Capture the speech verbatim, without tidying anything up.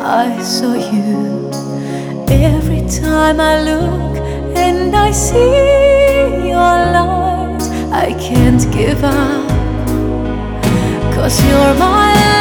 I saw you. Every time I look and I see your light, I can't give up, 'cause you're my